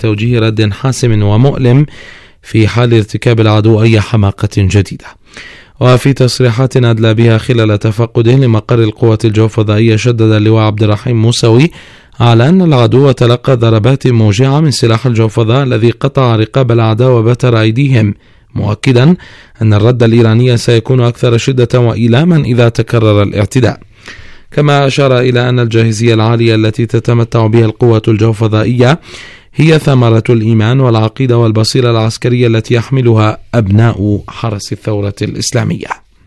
توجيه رد حاسم ومؤلم في حال ارتكاب العدو أي حماقة جديدة. وفي تصريحات أدلى بها خلال تفقده لمقر القوة الجوفضائية، شدد اللواء عبد الرحيم موسوي على أن العدو تلقى ضربات موجعة من سلاح الجوفضاء الذي قطع رقاب الأعداء وبتر أيديهم، مؤكدا أن الرد الإيراني سيكون أكثر شدة وإيلاما إذا تكرر الاعتداء. كما أشار إلى أن الجاهزية العالية التي تتمتع بها القوة الجوفضائية هي ثمرة الإيمان والعقيدة والبصيرة العسكرية التي يحملها أبناء حرس الثورة الإسلامية.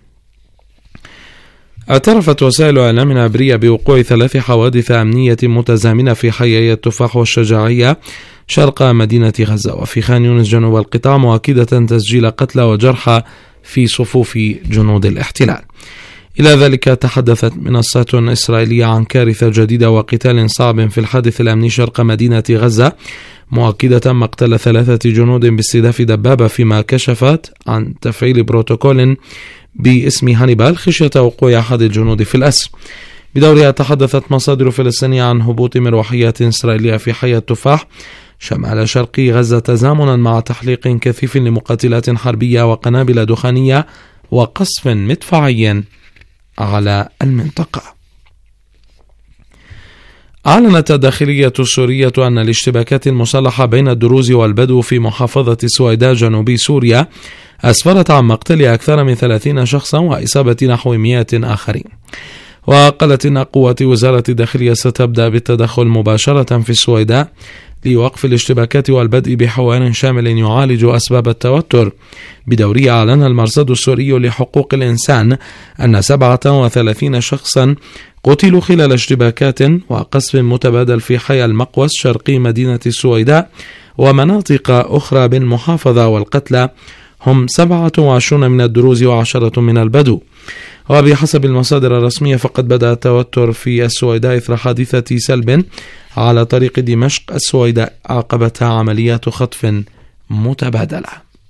اعترفت وسائل إعلام عبرية بوقوع 3 حوادث أمنية متزامنة في حيي التفاح والشجاعية شرق مدينة غزة وفي خان يونس جنوب القطاع، مؤكدة تسجيل قتلى وجرحى في صفوف جنود الاحتلال. إلى ذلك تحدثت منصات إسرائيلية عن كارثة جديدة وقتال صعب في الحادث الأمني شرق مدينة غزة، مؤكدة مقتل 3 جنود باستهداف دبابة، فيما كشفت عن تفعيل بروتوكول باسم هانيبال خشية وقوع أحد الجنود في الأسر. بدورها تحدثت مصادر فلسطينية عن هبوط مروحيات إسرائيلية في حي التفاح شمال شرق غزة، تزامنا مع تحليق كثيف لمقاتلات حربية وقنابل دخانية وقصف مدفعي على المنطقة. أعلنت الداخلية السورية أن الاشتباكات المسلحة بين الدروز والبدو في محافظة السويداء جنوب سوريا أسفرت عن مقتل أكثر من 30 شخصا وإصابة نحو 100 آخرين. وقالت إن قوات وزارة الداخلية ستبدأ بالتدخل مباشرة في السويداء لوقف الاشتباكات والبدء بحوار شامل يعالج أسباب التوتر. بدورها أعلن المرصد السوري لحقوق الإنسان أن 37 شخصا قتلوا خلال اشتباكات وقصف متبادل في حي المقوس شرقي مدينة السويداء ومناطق أخرى بالمحافظة، والقتلى هم 27 من الدروز و10 من البدو. وبحسب المصادر الرسمية فقد بدأ التوتر في السويداء إثر حادثة سلب على طريق دمشق السويداء عقبتها عمليات خطف متبادلة.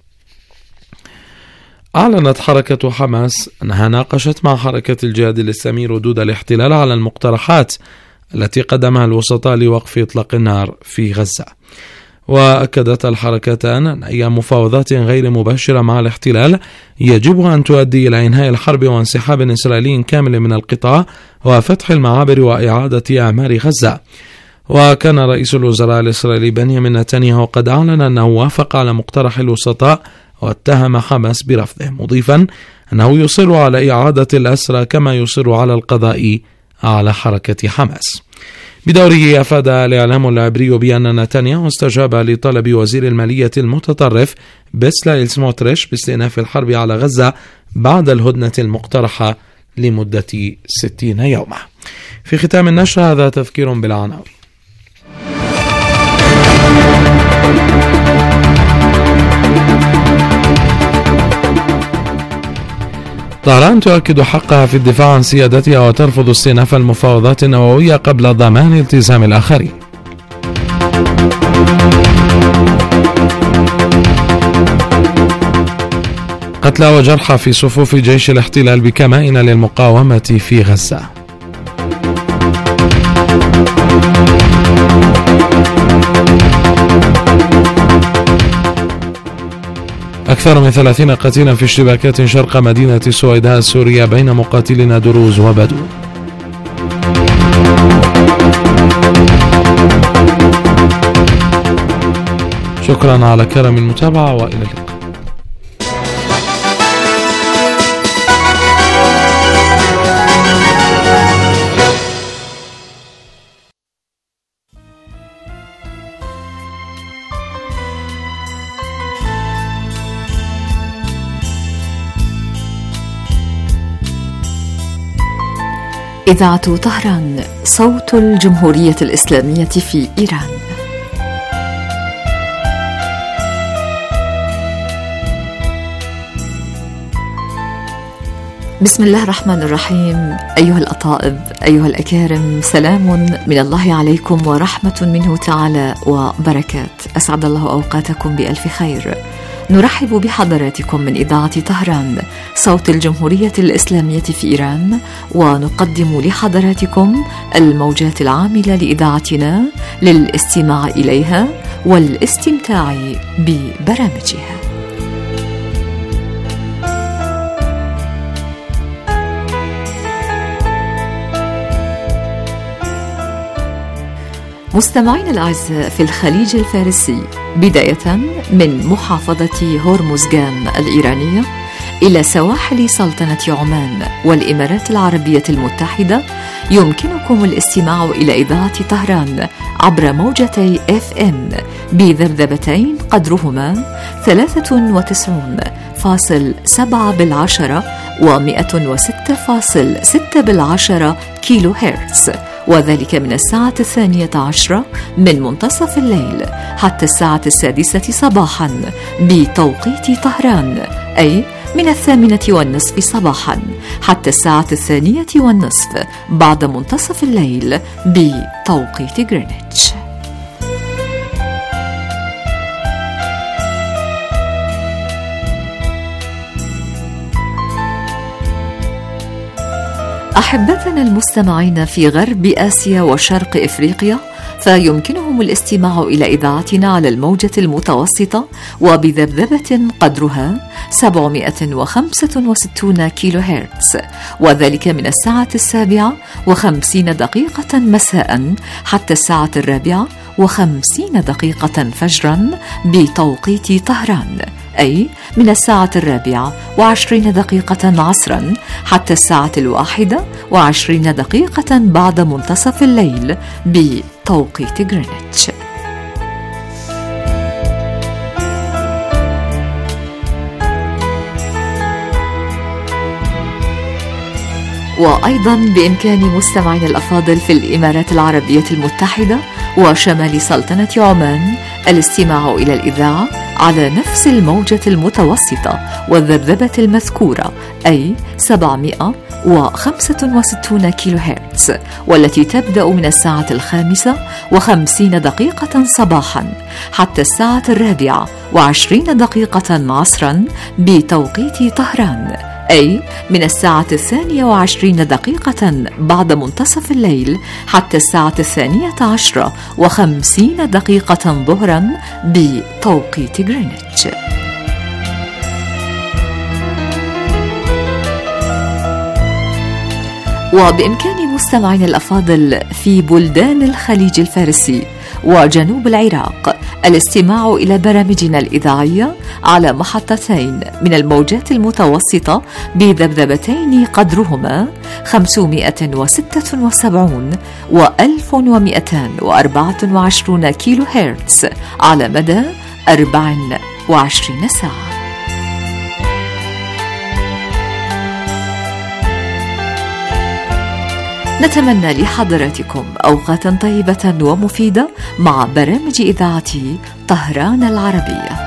أعلنت حركة حماس أنها ناقشت مع حركة الجهاد الإسلامي ردود الاحتلال على المقترحات التي قدمها الوسطاء لوقف إطلاق النار في غزة. وأكدت الحركتان أن أي مفاوضات غير مباشرة مع الاحتلال يجب أن تؤدي إلى إنهاء الحرب وانسحاب إسرائيلي كامل من القطاع وفتح المعابر وإعادة أعمار غزة. وكان رئيس الوزراء الإسرائيلي بنيامين نتنياهو قد أعلن أنه وافق على مقترح الوسطاء واتهم حماس برفضه، مضيفا أنه يصر على إعادة الأسرى كما يصر على القضاء على حركة حماس. بدوره أفاد الإعلام العبري بأن نتنياهو استجاب لطلب وزير المالية المتطرف بسلائيل سموتريش باستئناف الحرب على غزة بعد الهدنة المقترحة لمدة 60 يوما. في ختام النشر هذا تذكير بالعناوين. طهران تؤكد حقها في الدفاع عن سيادتها وترفض استئناف المفاوضات النووية قبل ضمان التزام الآخرين. قتلى وجرحى في صفوف جيش الاحتلال بكمائن للمقاومة في غزة. أكثر من 30 قتيلا في اشتباكات شرق مدينة السويداء السورية بين مقاتلين دروز وبدو. شكرا على كرم المتابعة وإلى اللقاء. إذاعة طهران، صوت الجمهورية الإسلامية في إيران. بسم الله الرحمن الرحيم. أيها الأطائب، أيها الأكارم، سلام من الله عليكم ورحمة منه تعالى وبركات. أسعد الله أوقاتكم بألف خير. نرحب بحضراتكم من إذاعة طهران صوت الجمهورية الإسلامية في إيران، ونقدم لحضراتكم الموجات العاملة لإذاعتنا للاستماع إليها والاستمتاع ببرامجها. مستمعين الأعزاء في الخليج الفارسي، بداية من محافظة هرمزغان الإيرانية إلى سواحل سلطنة عمان والإمارات العربية المتحدة، يمكنكم الاستماع إلى إذاعة طهران عبر موجتي FM بذبذبتين قدرهما 93.7 و106.6 كيلو هرتز، وذلك من الساعة 12 من منتصف الليل حتى الساعة 6 صباحا بتوقيت طهران، أي من 8:30 صباحا حتى الساعة 2:30 بعد منتصف الليل بتوقيت غرينتش. أحبتنا المستمعين في غرب آسيا وشرق إفريقيا، فيمكنهم الاستماع إلى إذاعتنا على الموجة المتوسطة وبذبذبة قدرها 765 كيلو هرتز، وذلك من الساعة 7:50 مساء حتى الساعة 4:50 فجرا بتوقيت طهران، أي من الساعة 4:20 عصرا حتى الساعة 1:20 بعد منتصف الليل بتوقيت غرينتش. وأيضا بإمكان مستمعين الأفاضل في الإمارات العربية المتحدة وشمال سلطنة عمان الاستماع إلى الإذاعة على نفس الموجة المتوسطة والذبذبة المذكورة، أي 765 كيلو هرتز، والتي تبدأ من الساعة 5:50 صباحا حتى الساعة 4:20 عصرا بتوقيت طهران، أي من الساعة 22:20 بعد منتصف الليل حتى الساعة 12:50 ظهرا بتوقيت غرينتش. وبإمكان مستمعين الأفاضل في بلدان الخليج الفارسي وجنوب العراق الاستماع إلى برامجنا الإذاعية على محطتين من الموجات المتوسطة بذبذبتين قدرهما 576 و1224 كيلو هرتز على مدى 24 ساعة. نتمنى لحضراتكم أوقاتا طيبة ومفيدة مع برامج إذاعة طهران العربية.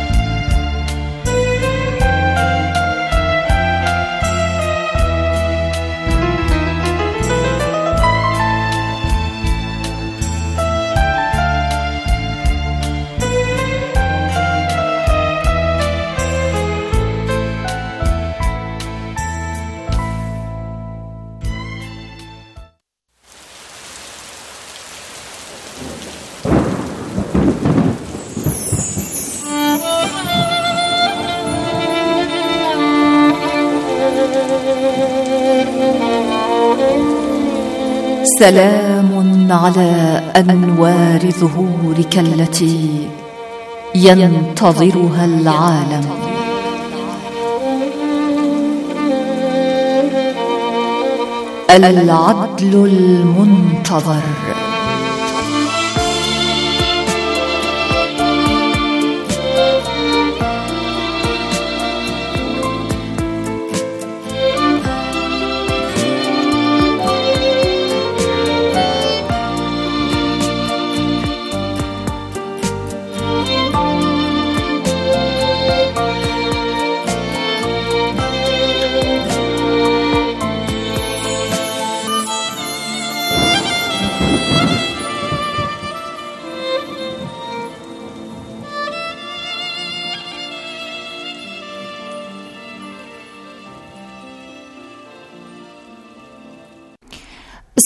سلام على أنوار ظهورك التي ينتظرها العالم، العدل المنتظر،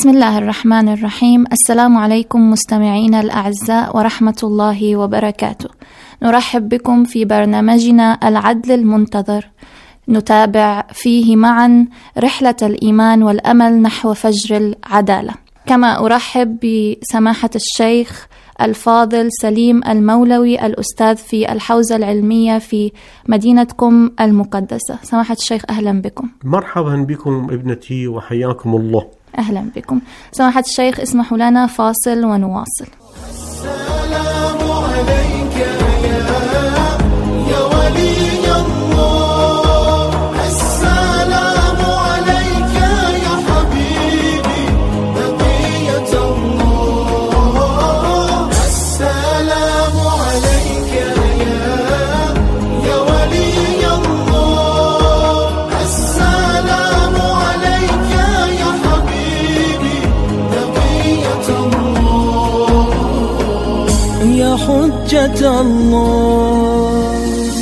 بسم الله الرحمن الرحيم. السلام عليكم مستمعينا الأعزاء ورحمة الله وبركاته. نرحب بكم في برنامجنا العدل المنتظر، نتابع فيه معا رحلة الإيمان والأمل نحو فجر العدالة. كما أرحب بسماحة الشيخ الفاضل سليم المولوي، الأستاذ في الحوزة العلمية في مدينتكم المقدسة. سماحة الشيخ أهلا بكم. مرحبا بكم ابنتي وحياكم الله. أهلا بكم. سماحة الشيخ اسمحوا لنا فاصل ونواصل. السلام عليك يا ولي الله، السلام عليك يا حبيبي بقية الله، السلام عليك يا ولي الله، السلام عليك يا حبيبي بقية الله يا حجة الله.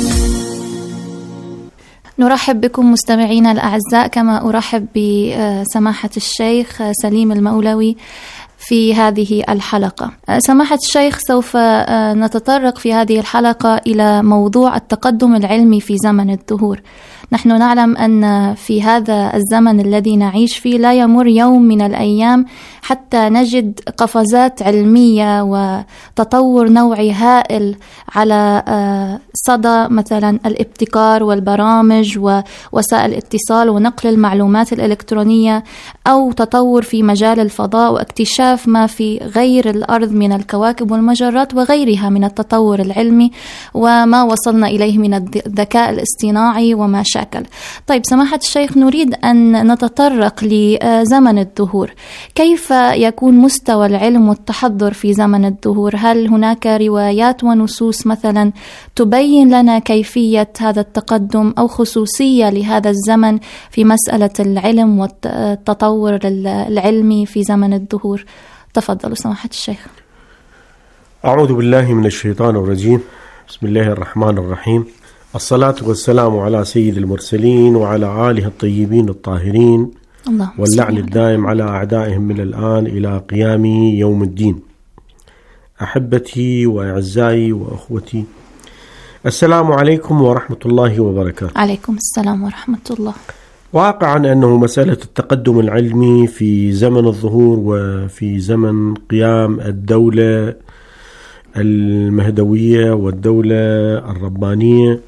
نرحب بكم مستمعينا الأعزاء، كما أرحب بسماحة الشيخ سليم المولوي في هذه الحلقة. سماحة الشيخ، سوف نتطرق في هذه الحلقة إلى موضوع التقدم العلمي في زمن الدهور. نحن نعلم أن في هذا الزمن الذي نعيش فيه لا يمر يوم من الأيام حتى نجد قفزات علمية وتطور نوعي هائل على صدى مثلا الابتكار والبرامج ووسائل الاتصال ونقل المعلومات الإلكترونية، أو تطور في مجال الفضاء واكتشاف ما في غير الأرض من الكواكب والمجرات وغيرها من التطور العلمي، وما وصلنا إليه من الذكاء الاصطناعي وما شاكل. طيب سماحة الشيخ، نريد أن نتطرق لزمن الدهور. كيف يكون مستوى العلم والتحضر في زمن الدهور؟ هل هناك روايات ونصوص مثلا تبين لنا كيفية هذا التقدم أو خصوصية لهذا الزمن في مسألة العلم والتطور العلمي في زمن الدهور؟ تفضلوا سماحة الشيخ. أعوذ بالله من الشيطان الرجيم. بسم الله الرحمن الرحيم. الصلاة والسلام على سيد المرسلين وعلى آله الطيبين الطاهرين، واللعن الدائم على أعدائهم من الآن إلى قيام يوم الدين. أحبتي وأعزائي وأخوتي، السلام عليكم ورحمة الله وبركاته. عليكم السلام ورحمة الله. واقعا أنه مسألة التقدم العلمي في زمن الظهور وفي زمن قيام الدولة المهدوية والدولة الربانية،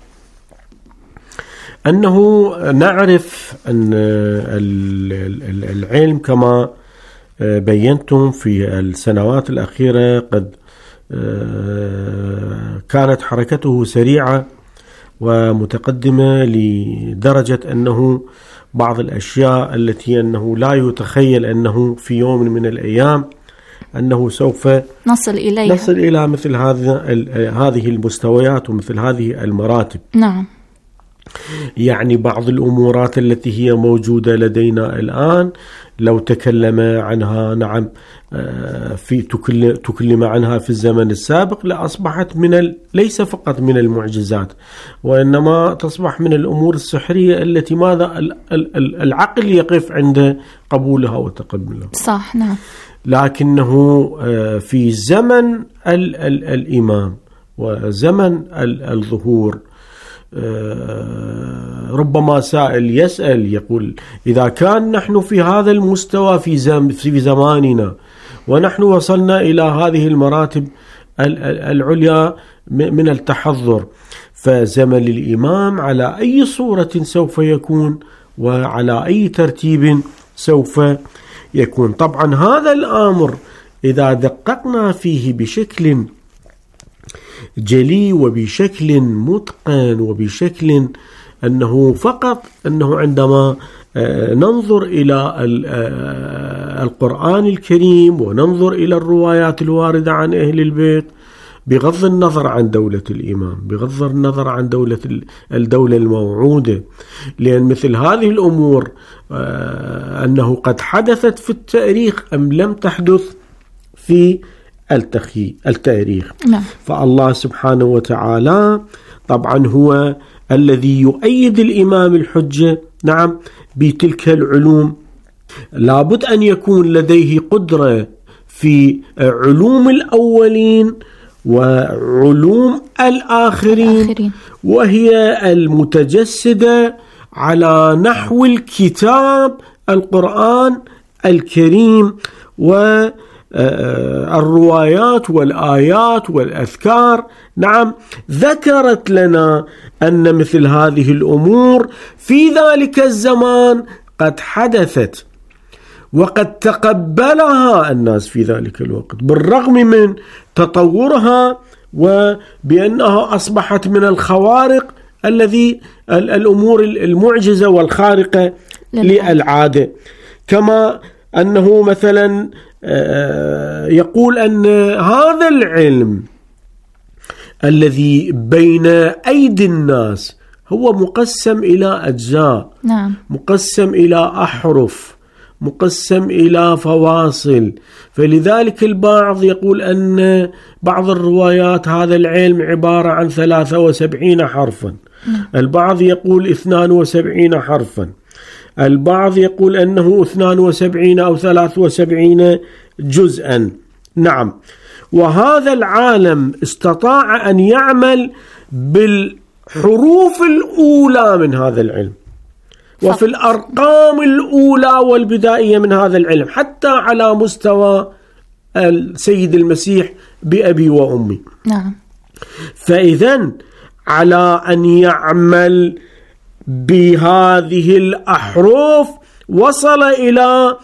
أنه نعرف أن العلم كما بينتم في السنوات الأخيرة قد كانت حركته سريعة ومتقدمة لدرجة أنه بعض الأشياء التي أنه لا يتخيل أنه في يوم من الأيام أنه سوف نصل إلى مثل هذه المستويات ومثل هذه المراتب. نعم. يعني بعض الأمورات التي هي موجودة لدينا الآن لو تكلم عنها نعم في تكلم عنها في الزمن السابق لأصبحت ليس فقط من المعجزات، وإنما تصبح من الأمور السحرية التي ماذا العقل يقف عند قبولها وتقبلها. صح. نعم. لكنه في زمن الإمام وزمن الظهور ربما سائل يسأل يقول: إذا كان نحن في هذا المستوى في زماننا ونحن وصلنا إلى هذه المراتب العليا من التحضر، فزمن الإمام على أي صورة سوف يكون وعلى أي ترتيب سوف يكون؟ طبعا هذا الأمر إذا دققنا فيه بشكل جلي وبشكل متقن وبشكل أنه فقط أنه عندما ننظر إلى القرآن الكريم وننظر إلى الروايات الواردة عن أهل البيت بغض النظر عن دولة الإمام، بغض النظر عن الدولة الموعودة، لأن مثل هذه الأمور أنه قد حدثت في التاريخ أم لم تحدث في التاريخ. نعم. فالله سبحانه وتعالى طبعا هو الذي يؤيد الإمام الحجة نعم بتلك العلوم لابد أن يكون لديه قدرة في علوم الأولين وعلوم الآخرين، وهي المتجسدة على نحو الكتاب القرآن الكريم والروايات والآيات والأذكار. نعم، ذكرت لنا أن مثل هذه الأمور في ذلك الزمان قد حدثت، وقد تقبلها الناس في ذلك الوقت بالرغم من تطورها، وبأنها أصبحت من الخوارق الذي الأمور المعجزة والخارقة للعادة. كما أنه مثلا يقول أن هذا العلم الذي بين أيدي الناس هو مقسم إلى أجزاء، نعم، مقسم إلى أحرف، مقسم إلى فواصل. فلذلك البعض يقول أن بعض الروايات هذا العلم عبارة عن 73 حرفا، البعض يقول 72 حرفا، البعض يقول أنه 72 أو 73 جزءا. نعم، وهذا العالم استطاع أن يعمل بالحروف الأولى من هذا العلم وفي الأرقام الأولى والبدائية من هذا العلم، حتى على مستوى السيد المسيح بأبي وأمي. نعم. فإذن على أن يعمل بهذه الأحرف وصل إلى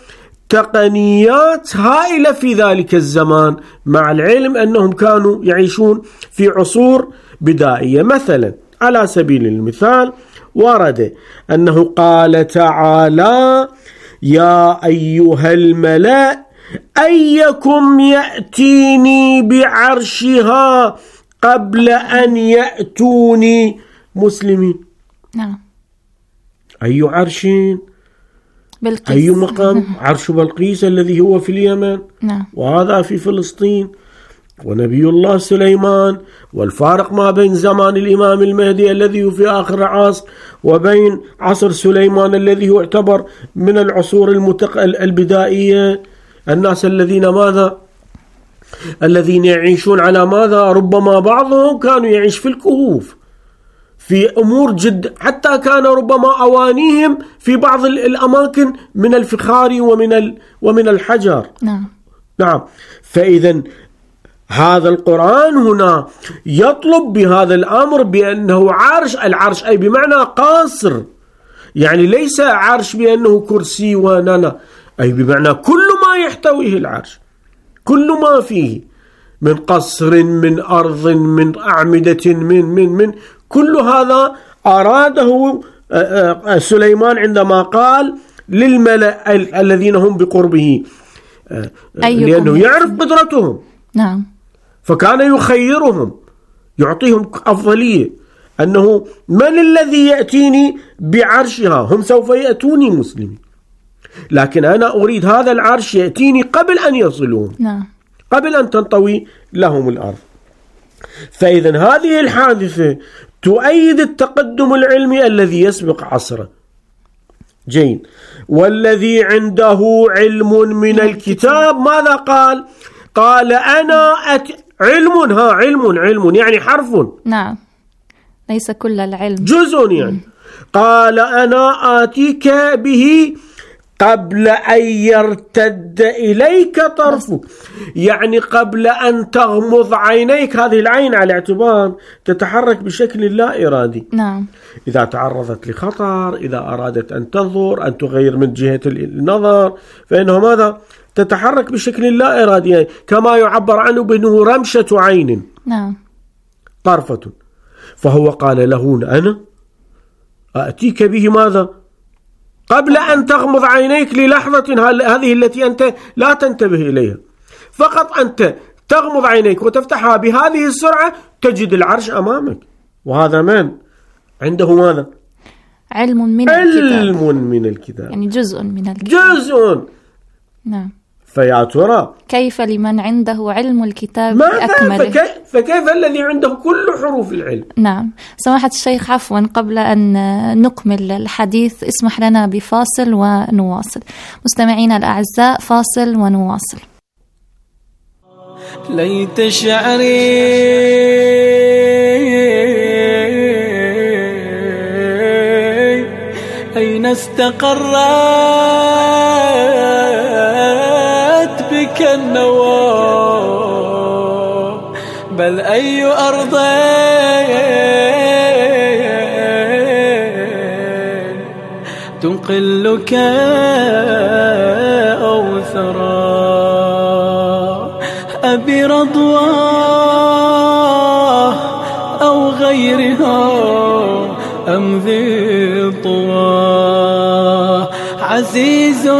تقنيات هائلة في ذلك الزمان، مع العلم أنهم كانوا يعيشون في عصور بدائية. مثلا على سبيل المثال ورد أنه قال تعالى: يا أيها الملأ أيكم يأتيني بعرشها قبل أن يأتوني مسلمين. نعم. أي عرش؟ بلقيس. أي مقام؟ عرش بلقيس الذي هو في اليمن، نعم، وهذا في فلسطين. ونبي الله سليمان، والفارق ما بين زمان الإمام المهدي الذي هو في آخر العصر وبين عصر سليمان الذي هو يعتبر من العصور البدائية. الناس الذين ماذا؟ الذين يعيشون على ماذا؟ ربما بعضهم كانوا يعيش في الكهوف في أمور جد، حتى كان ربما أوانيهم في بعض الأماكن من الفخار ومن الحجر. نعم. فإذا هذا القرآن هنا يطلب بهذا الأمر بأنه عرش، العرش أي بمعنى قاصر، يعني ليس عرش بأنه كرسي ونانا، أي بمعنى كل ما يحتويه العرش، كل ما فيه من قصر، من أرض، من أعمدة، من كل هذا أراده سليمان عندما قال للملأ الذين هم بقربه، لأنه يعرف قدرتهم. نعم. فكان يخيرهم، يعطيهم أفضلية، أنه من الذي يأتيني بعرشها؟ هم سوف يأتوني مسلمين، لكن أنا أريد هذا العرش يأتيني قبل أن يصلون، قبل أن تنطوي لهم الأرض. فإذا هذه الحادثة تؤيد التقدم العلمي الذي يسبق عصره. جيد. والذي عنده علم من الكتاب ماذا قال؟ قال أنا علم يعني حرف. نعم، ليس كل العلم، جزء يعني. قال أنا آتيك به قبل أن يرتد إليك طرفك، يعني قبل أن تغمض عينيك. هذه العين على اعتبار تتحرك بشكل لا إرادي. نعم. إذا تعرضت لخطر، إذا أرادت أن تنظر، أن تغير من جهة النظر، فإنه ماذا؟ تتحرك بشكل لا إرادي، كما يعبر عنه بأنه رمشة عين. نعم. طرفة. فهو قال له أنا آتيك به ماذا؟ قبل أن تغمض عينيك للحظة، هذه التي أنت لا تنتبه إليها، فقط أنت تغمض عينيك وتفتحها بهذه السرعة تجد العرش أمامك. وهذا من عنده ماذا؟ علم من الكتاب، يعني جزء من الكتاب. نعم. فيا ترى كيف لمن عنده علم الكتاب ماذا بأكمله؟ فكيف الذي عنده كل حروف العلم؟ نعم. سماحة الشيخ، عفوا قبل أن نكمل الحديث اسمح لنا بفاصل ونواصل. مستمعينا الأعزاء، فاصل ونواصل. ليت شعري أين استقرت بك النوى، بل أي أرض تنقلك أو ثرى، أبي رضواه أو غيرها أم ذي طوى. عزيز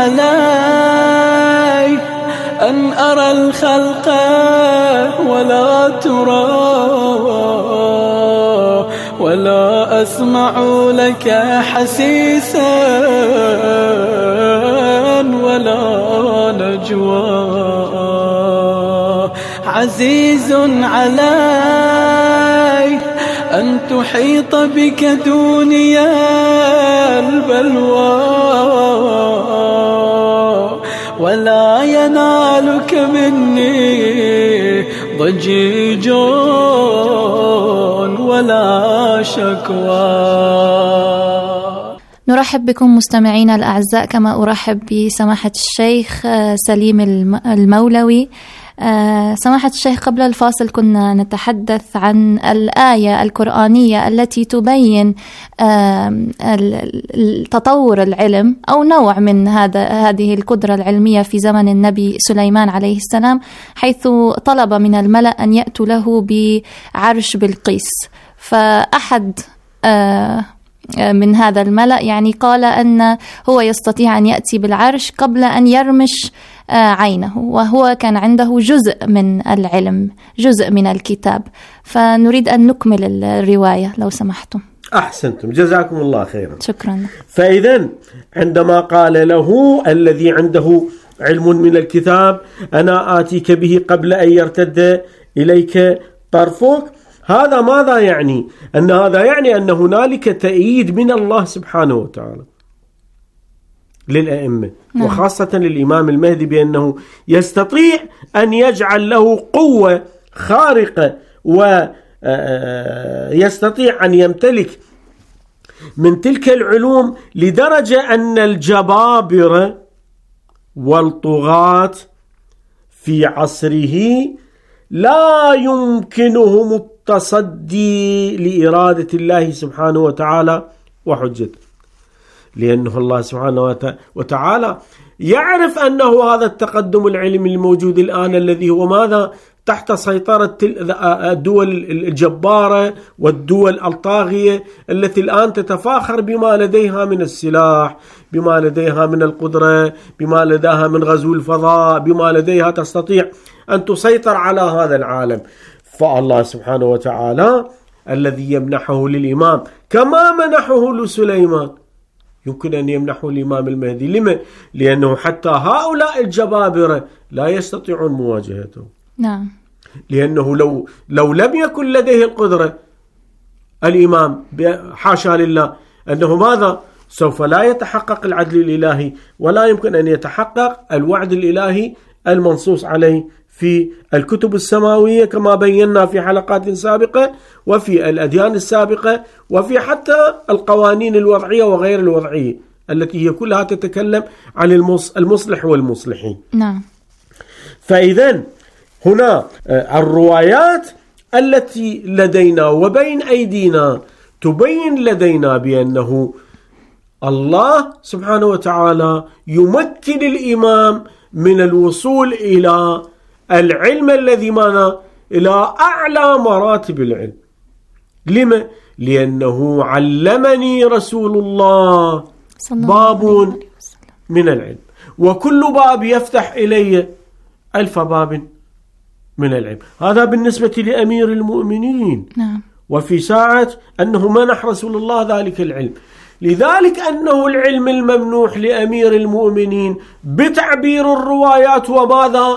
علي أن أرى الخلق ولا ترى، ولا أسمع لك حسيسا ولا نجوى. عزيز علي أن تحيط بك دنيا البلوى، ولا ينالك مني ضجيج ولا شكوى. نرحب بكم مستمعينا الأعزاء، كما أرحب بسماحة الشيخ سليم المولوي. سماحة الشيخ، قبل الفاصل كنا نتحدث عن الآية القرآنية التي تبين تطور العلم أو نوع من هذه القدرة العلمية في زمن النبي سليمان عليه السلام، حيث طلب من الملأ أن يأتوا له بعرش بلقيس. فأحد من هذا الملأ يعني قال أن هو يستطيع أن يأتي بالعرش قبل أن يرمش عينه، وهو كان عنده جزء من العلم، جزء من الكتاب. فنريد أن نكمل الرواية لو سمحتم. أحسنتم، جزاكم الله خيرا. شكرا. فإذن عندما قال له الذي عنده علم من الكتاب أنا آتيك به قبل أن يرتد إليك طرفك، هذا ماذا يعني؟ أن هذا يعني أن هنالك تأييد من الله سبحانه وتعالى للأئمة، وخاصة للإمام المهدي، بأنه يستطيع أن يجعل له قوة خارقة، ويستطيع أن يمتلك من تلك العلوم لدرجة أن الجبابرة والطغاة في عصره لا يمكنهم التصدي لإرادة الله سبحانه وتعالى وحجته، لأنه الله سبحانه وتعالى يعرف أنه هذا التقدم العلمي الموجود الآن الذي هو ماذا؟ تحت سيطرة الدول الجبارة والدول الطاغية التي الآن تتفاخر بما لديها من السلاح، بما لديها من القدرة، بما لديها من غزو الفضاء، بما لديها تستطيع أن تسيطر على هذا العالم. فالله سبحانه وتعالى الذي يمنحه للإمام كما منحه لسليمان يمكن أن يمنحه الإمام المهدي. لما؟ لأنه حتى هؤلاء الجبابرة لا يستطيعون مواجهته. نعم. لأنه لو لم يكن لديه القدرة الإمام، حاشا لله، أنه ماذا؟ سوف لا يتحقق العدل الإلهي، ولا يمكن أن يتحقق الوعد الإلهي المنصوص عليه في الكتب السماوية كما بينا في حلقات سابقة، وفي الأديان السابقة، وفي حتى القوانين الوضعية وغير الوضعية التي هي كلها تتكلم عن المصلح والمصلحين. نعم. فإذن هنا الروايات التي لدينا وبين أيدينا تبين لدينا بأنه الله سبحانه وتعالى يمكن الإمام من الوصول إلى العلم الذي مانا إلى أعلى مراتب العلم. لما؟ لأنه علمني رسول الله باب من العلم، وكل باب يفتح إلي 1000 باب من العلم. هذا بالنسبة لأمير المؤمنين. نعم. وفي ساعة أنه منح رسول الله ذلك العلم. لذلك أنه العلم الممنوح لأمير المؤمنين بتعبير الروايات وماذا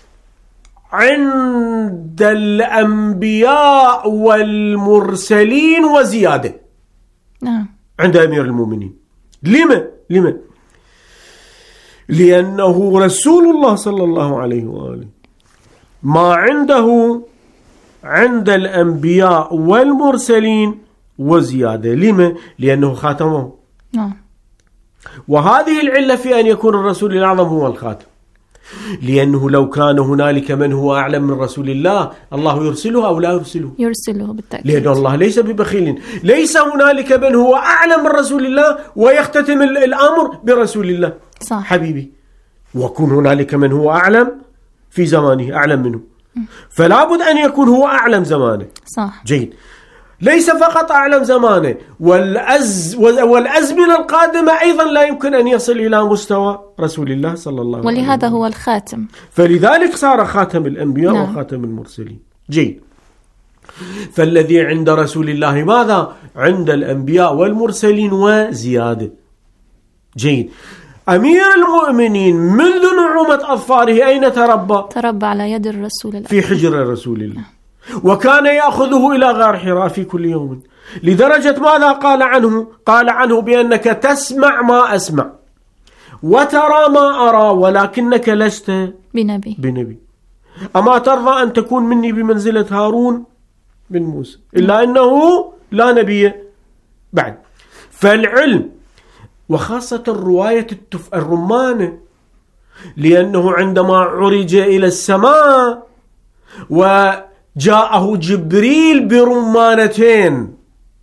عند الأنبياء والمرسلين وزيادة عند أمير المؤمنين. لما؟ لأنه رسول الله صلى الله عليه وآله ما عنده عند الأنبياء والمرسلين وزيادة. لما؟ لأنه خاتمه. وهذه العلة في أن يكون الرسول الأعظم هو الخاتم، لأنه لو كان هنالك من هو أعلم من رسول الله الله يرسله أو لا يرسله؟ يرسله بالتأكيد، لأن الله ليس ببخيل. ليس هنالك من هو أعلم من رسول الله ويختتم الأمر برسول الله. صح حبيبي، وكون هنالك من هو أعلم في زمانه أعلم منه، فلا بد أن يكون هو أعلم زمانه. صح. جيد. ليس فقط أعلم زمانه، والأزمنة القادمة أيضا لا يمكن أن يصل إلى مستوى رسول الله صلى الله عليه وسلم، ولهذا هو الخاتم، فلذلك صار خاتم الأنبياء وخاتم المرسلين. جيد. فالذي عند رسول الله ماذا؟ عند الأنبياء والمرسلين وزيادة. جيد. أمير المؤمنين منذ نعومة أظفاره أين تربى؟ تربى على يد الرسول الله، في حجر الرسول الله، وكان يأخذه إلى غار حراء في كل يوم، لدرجة ماذا قال عنه؟ قال عنه بأنك تسمع ما أسمع وترى ما أرى ولكنك لست بنبي. أما ترضى أن تكون مني بمنزلة هارون بن موسى، إلا أنه لا نبي بعد. فالعلم وخاصة الرواية الرمانة، لأنه عندما عرج إلى السماء وجاءه جبريل برمانتين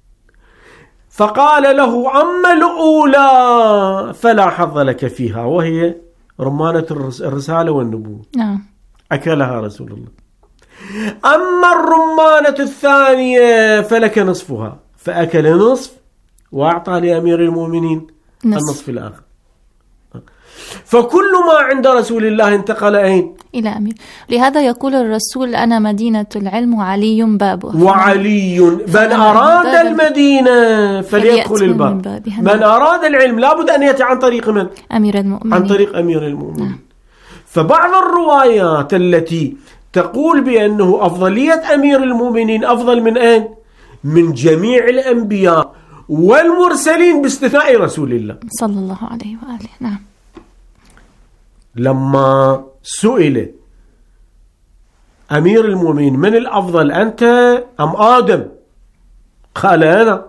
فقال له أما الأولى فلا حظ لك فيها، وهي رمانة الرسالة والنبوة. أكلها رسول الله. أما الرمانة الثانية فلك نصفها، فأكل نصف وأعطى لأمير المؤمنين النصف الآخر. فكل ما عند رسول الله انتقل أين؟ إلى أمير. لهذا يقول الرسول أنا مدينة العلم وعلي بابها، وعلي من أراد المدينة فليدخل الباب. من أراد العلم لابد أن يأتي عن طريق من؟ أمير المؤمنين، عن طريق أمير المؤمنين. فبعض الروايات التي تقول بأنه أفضلية أمير المؤمنين أفضل من أين؟ من جميع الأنبياء والمرسلين باستثناء رسول الله صلى الله عليه وآله. لما سئل أمير المؤمنين من الأفضل أنت أم آدم؟ قال أنا.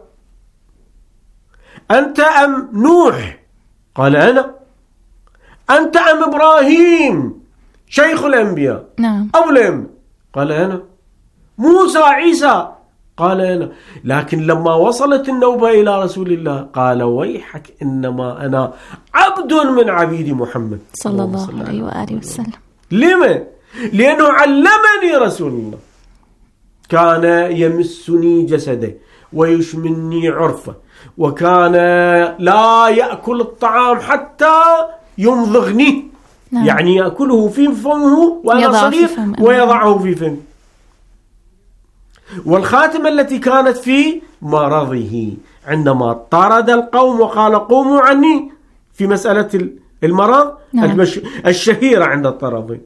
أنت أم نوح؟ قال أنا. أنت أم إبراهيم شيخ الأنبياء؟ أولم؟ قال أنا. موسى عيسى؟ قال أنا. لكن لما وصلت النوبة إلى رسول الله قال ويحك إنما أنا عبد من عبيد محمد صلى الله عليه وآله وسلم. لما؟ لأنه علمني رسول الله، كان يمسني جسده ويشمني عرفه، وكان لا يأكل الطعام حتى يمضغني، يعني يأكله في فمه وأنا صغير ويضعه في فمه. والخاتمة التي كانت في مرضه عندما طرد القوم وقال قوموا عني في مسألة المرض الشهيرة عند الطرفين.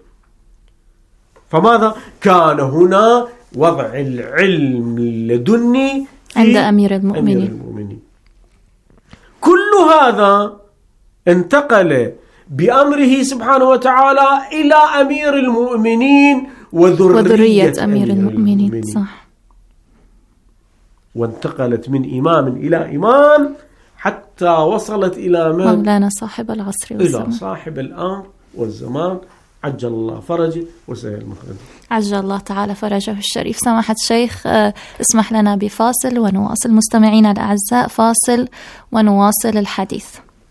فماذا هنا؟ وضع العلم اللدني عند أمير المؤمنين. كل هذا انتقل بأمره سبحانه وتعالى إلى أمير المؤمنين وذرية أمير المؤمنين. صح. وانتقلت من إمام إلى إمام حتى وصلت إلى مولانا صاحب العصر والزمان، إلى صاحب الأمر والزمان، عجل الله فرجه وسهل مخرجه. عجل الله تعالى فرجه الشريف. سماحة الشيخ اسمح لنا بفاصل ونواصل. مستمعينا الأعزاء، فاصل ونواصل الحديث.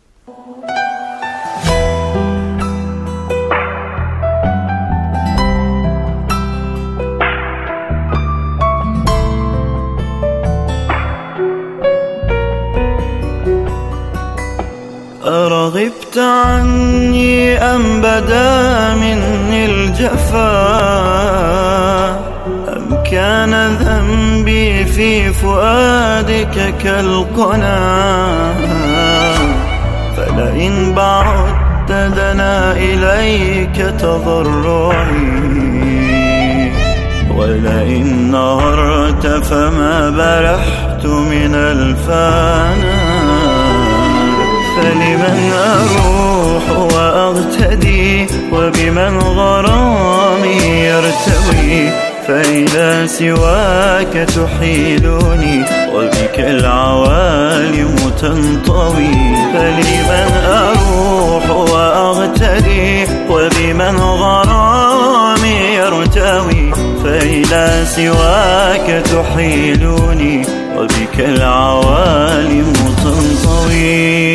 أرغبت عني أم بدا مني الجفا، أم كان ذنبي في فؤادك كالقنا، فلئن بعدت دنا إليك تضرعي، ولئن نهرت فما برحت من الفنا. فلمن أروح وأغتدي وبمن غرامي يرتوي، فإلى سواك تحيلني وبك العوالم تنطوي. فلمن أروح وأغتدي وبمن غرامي يرتوي، فإلى سواك تحيلني وبك العوالم تنطوي.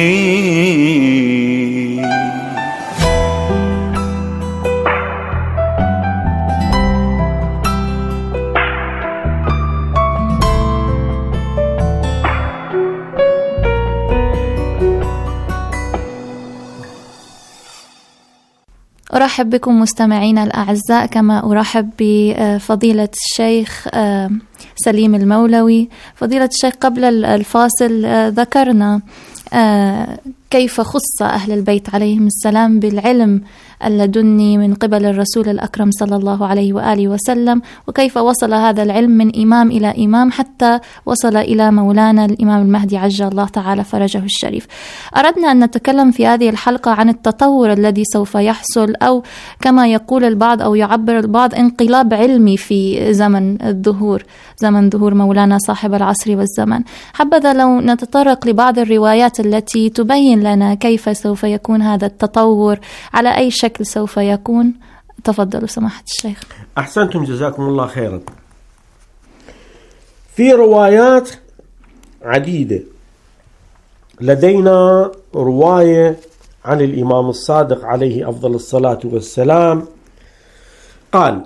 أرحب بكم مستمعينا الأعزاء، كما أرحب بفضيلة الشيخ سليم المولوي. فضيلة الشيخ، قبل الفاصل ذكرنا كيف خص أهل البيت عليهم السلام بالعلم اللدني من قبل الرسول الأكرم صلى الله عليه وآله وسلم، وكيف وصل هذا العلم من إمام إلى إمام حتى وصل إلى مولانا الإمام المهدي عجل الله تعالى فرجه الشريف. أردنا أن نتكلم في هذه الحلقة عن التطور الذي سوف يحصل، أو كما يقول البعض أو يعبر البعض انقلاب علمي في زمن ظهور مولانا صاحب العصر والزمن. حبذا لو نتطرق لبعض الروايات التي تبين لنا كيف سوف يكون هذا التطور، على أي شكل سوف يكون. تفضلوا سماحة الشيخ. أحسنتم، جزاكم الله خيرا. في روايات عديدة. لدينا رواية عن الإمام الصادق عليه أفضل الصلاة والسلام قال: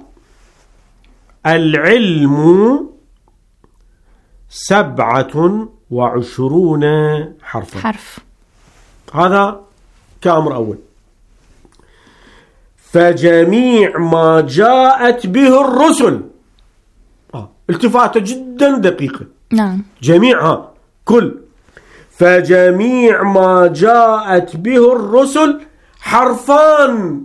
العلم 27 حرفا. هذا كأمر أول. فجميع ما جاءت به الرسل، التفاتة جدا دقيقة، نعم، جميعها كل. فجميع ما جاءت به الرسل حرفان،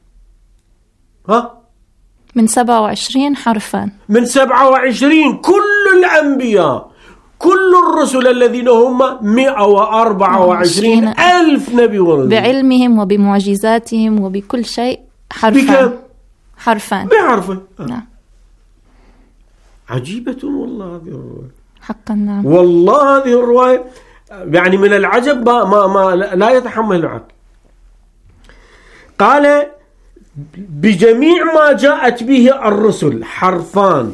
من 27 حرفا، من 27. كل الأنبياء، كل الرسل الذين هم 124 ألف نبي ورسول، بعلمهم وبمعجزاتهم وبكل شيء حرفان بحرفين. نعم. عجيبة والله هذه الرواية، حقا. نعم والله هذه الرواية يعني من العجب ما لا يتحمل العقل. قال: بجميع ما جاءت به الرسل حرفان،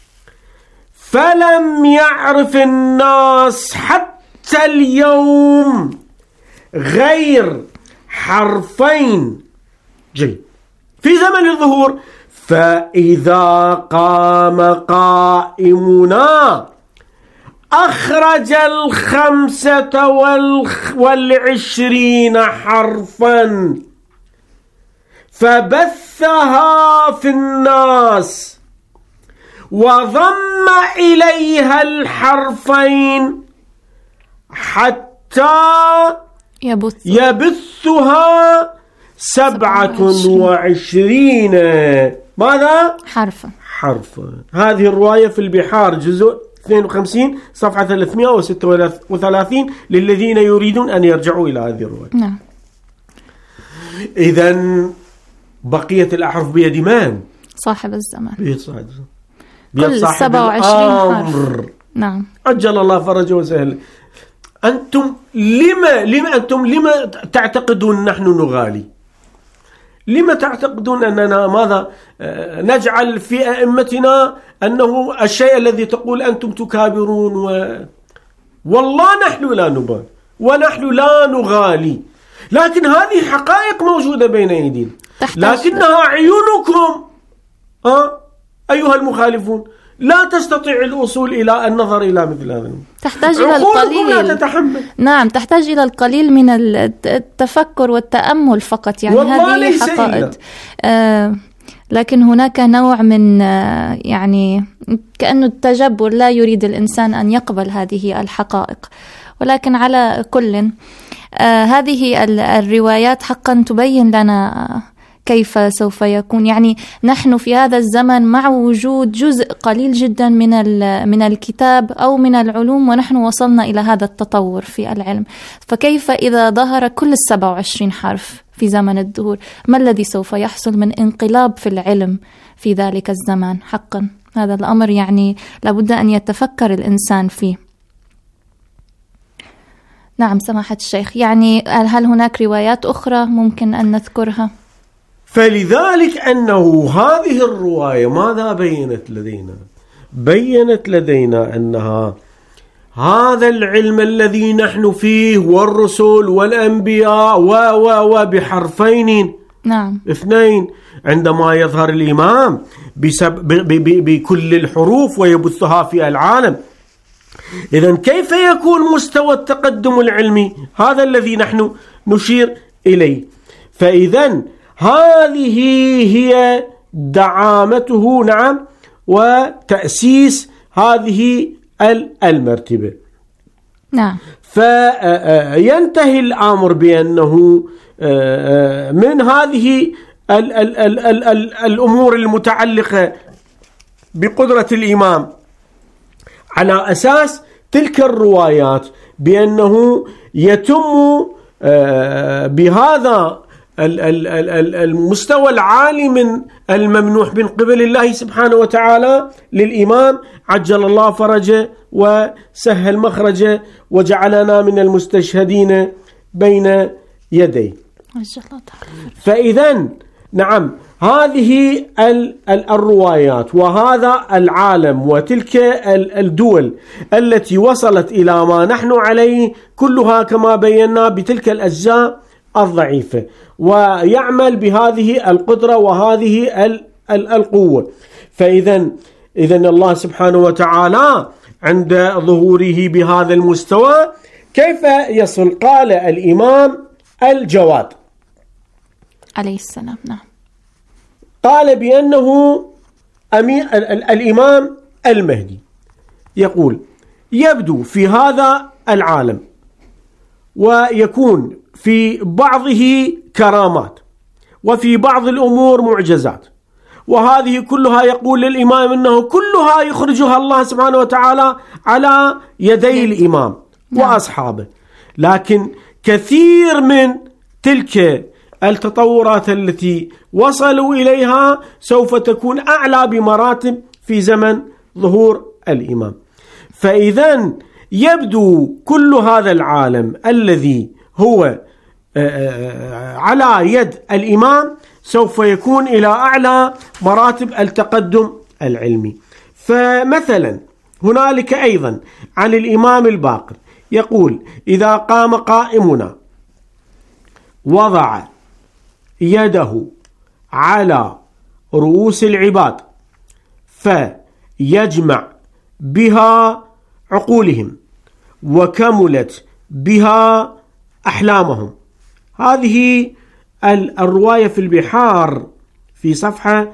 فلم يعرف الناس حتى اليوم غير حرفين. جيد. في زمن الظهور: فإذا قام قائمنا أخرج 25 حرفا فبثها في الناس، وضم إليها الحرفين حتى يبثها 27 ماذا؟ حرفا. هذه الرواية في البحار جزء 52 صفحة 336 للذين يريدون أن يرجعوا إلى هذه الرواية. نعم. إذن بقية الأحرف بيد من؟ صاحب الزمان، بيد صاحب كل 27 حرف. نعم. عجل الله فرجه وسهل. أنتم لما تعتقدون نحن نغالي؟ لما تعتقدون أننا ماذا نجعل في أئمتنا أنه الشيء الذي تقول أنتم تكابرون والله نحن لا نبال ونحن لا نغالي، لكن هذه حقائق موجودة بين أيدينا، لكنها عيونكم أيها المخالفون لا تستطيع الوصول إلى النظر إلى مثل هذا. تحتاج إلى القليل. لا تتحمل. نعم، تحتاج إلى القليل من التفكر والتأمل فقط. يعني هذه حقائق. لكن هناك نوع من يعني كأنه التجبر، لا يريد الإنسان أن يقبل هذه الحقائق. ولكن على كل هذه الروايات حقا تبين لنا كيف سوف يكون. يعني نحن في هذا الزمن مع وجود جزء قليل جدا من الكتاب أو من العلوم، ونحن وصلنا إلى هذا التطور في العلم. فكيف إذا ظهر كل 27 حرف في زمن الدهور؟ ما الذي سوف يحصل من انقلاب في العلم في ذلك الزمان؟ حقا هذا الأمر يعني لابد أن يتفكر الإنسان فيه. نعم سماحة الشيخ، يعني هل هناك روايات أخرى ممكن أن نذكرها؟ فلذلك أنه هذه الرواية ماذا بينت لدينا؟ بينت لدينا أنها هذا العلم الذي نحن فيه والرسل والأنبياء وبحرفين نعم 2 عندما يظهر الإمام بكل الحروف ويبثها في العالم، إذن كيف يكون مستوى التقدم العلمي؟ هذا الذي نحن نشير إليه. فإذن هذه هي دعامته، نعم، وتأسيس هذه المرتبة. نعم. فينتهي الأمر بأنه من هذه الأمور المتعلقة بقدرة الإمام على أساس تلك الروايات بأنه يتم بهذا المستوى العالي من الممنوح من قبل الله سبحانه وتعالى للإمام، عجل الله فرجه وسهل مخرجه وجعلنا من المستشهدين بين يديه. فإذن نعم هذه الروايات وهذا العالم وتلك الدول التي وصلت إلى ما نحن عليه كلها كما بينا بتلك الأجزاء الضعيفة، ويعمل بهذه القدرة وهذه القوة. فإذن الله سبحانه وتعالى عند ظهوره بهذا المستوى كيف يصل؟ قال الإمام الجواد عليه السلام، نعم، قال بأنه الإمام المهدي يقول يبدو في هذا العالم ويكون في بعضه كرامات وفي بعض الأمور معجزات، وهذه كلها يقول للإمام أنه كلها يخرجها الله سبحانه وتعالى على يدي الإمام وأصحابه. لكن كثير من تلك التطورات التي وصلوا إليها سوف تكون أعلى بمراتب في زمن ظهور الإمام. فإذن يبدو كل هذا العالم الذي هو على يد الإمام سوف يكون إلى أعلى مراتب التقدم العلمي. فمثلا هنالك أيضا عن الإمام الباقر يقول إذا قام قائمنا وضع يده على رؤوس العباد فيجمع بها عقولهم وكملت بها أحلامهم. هذه الرواية في البحار في صفحة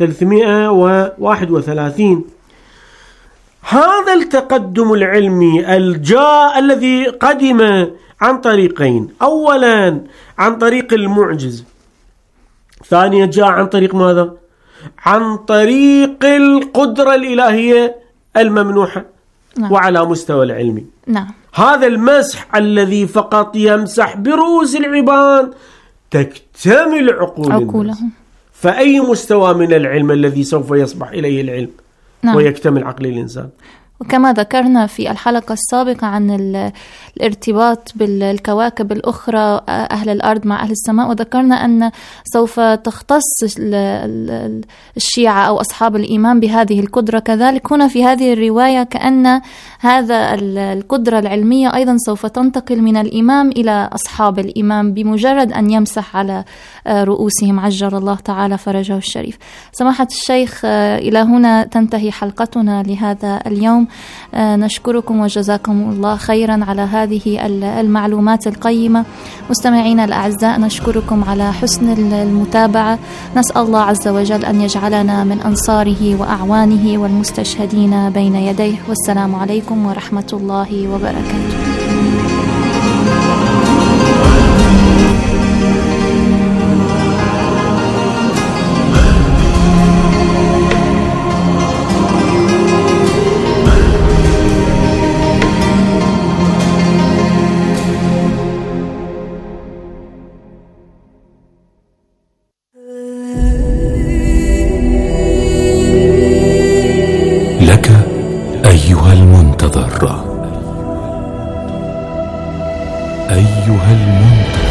331. هذا التقدم العلمي الذي قدم عن طريقين، أولا عن طريق المعجز، ثانيا جاء عن طريق ماذا؟ عن طريق القدرة الإلهية الممنوحة. نعم. وعلى مستوى العلمي. نعم. هذا المسح الذي فقط يمسح برؤوس العباد تكتمل عقولهم. فأي مستوى من العلم الذي سوف يصبح إليه العلم؟ نعم. ويكتمل عقل الإنسان. وكما ذكرنا في الحلقة السابقة عن الارتباط بالكواكب الأخرى، أهل الأرض مع أهل السماء، وذكرنا أن سوف تختص الشيعة أو أصحاب الإيمان بهذه القدرة. كذلك هنا في هذه الرواية كأن هذا القدرة العلمية أيضا سوف تنتقل من الإمام إلى أصحاب الإمام بمجرد أن يمسح على رؤوسهم عجل الله تعالى فرجه الشريف. سماحة الشيخ، إلى هنا تنتهي حلقتنا لهذا اليوم. نشكركم وجزاكم الله خيرا على هذه المعلومات القيمة. مستمعينا الأعزاء، نشكركم على حسن المتابعة. نسأل الله عز وجل أن يجعلنا من أنصاره وأعوانه والمستشهدين بين يديه. والسلام عليكم ورحمة الله وبركاته. لك أيها المنتظر، أيها المنتظر،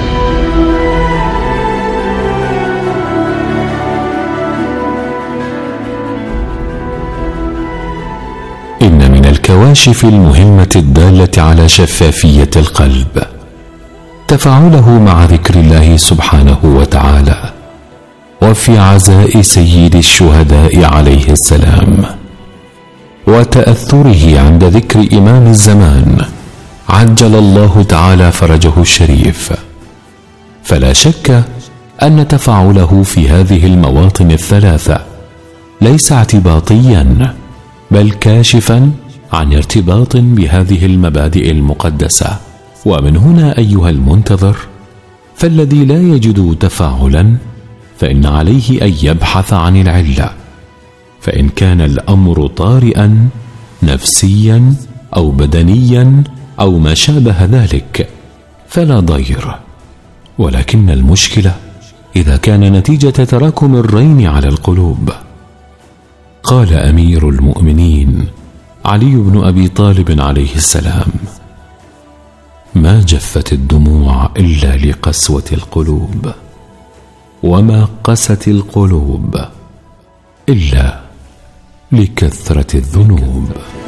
إن من الكواشف المهمة الدالة على شفافية القلب تفاعله مع ذكر الله سبحانه وتعالى، وفي عزاء سيد الشهداء عليه السلام، وتأثره عند ذكر إمام الزمان عجل الله تعالى فرجه الشريف. فلا شك أن تفاعله في هذه المواطن الثلاثة ليس اعتباطيا، بل كاشفا عن ارتباط بهذه المبادئ المقدسة. ومن هنا أيها المنتظر، فالذي لا يجد تفاعلا فإن عليه أن يبحث عن العلة، فإن كان الأمر طارئا نفسيا أو بدنيا أو ما شابه ذلك فلا ضير، ولكن المشكلة إذا كان نتيجة تراكم الرين على القلوب. قال أمير المؤمنين علي بن أبي طالب عليه السلام: ما جفت الدموع إلا لقسوة القلوب، وما قست القلوب إلا لكثرة الذنوب.